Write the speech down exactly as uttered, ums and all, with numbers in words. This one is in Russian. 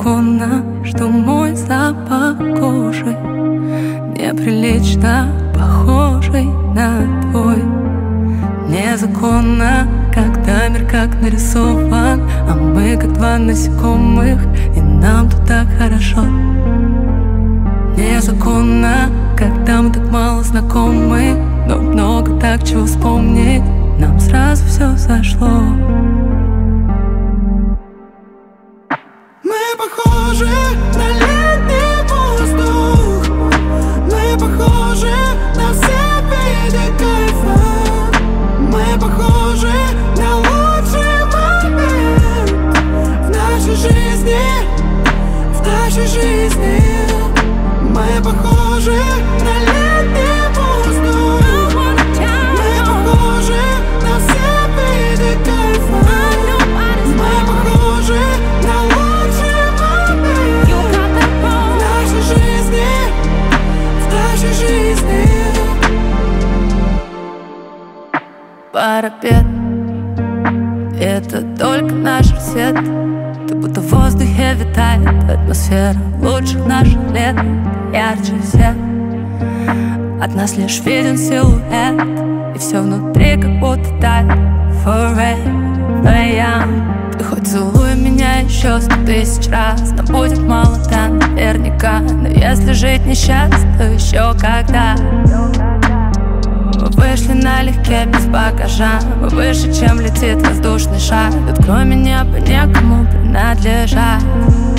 Незаконно, что мой запах кожи неприлично похожий на твой. Незаконно, когда мир как нарисован, а мы как два насекомых, и нам тут так хорошо. Незаконно, когда мы так мало знакомы, но много так чего вспомнить, нам сразу все сошло. Мы похожи на летний воздух, мы похожи на все виды кайфа, мы похожи на лучший момент в нашей жизни, в нашей жизни. Мы похожи на летний воздух, мы похожи на все виды кайфа, мы похожи на лучший момент в нашей жизни, в нашей жизни. Парапет — это только наш свет. Ты будто в воздухе витает атмосфера лучших наших лет. Ярче всех от нас лишь виден силуэт, и все внутри как будто тает. Forever young. Ты хоть целуй меня еще сто тысяч раз, но будет мало, да, наверняка. Но если жить несчастно, то еще когда. Мы вышли налегке, без багажа, мы выше, чем летит воздушный шар. Тут кроме неба некому принадлежать.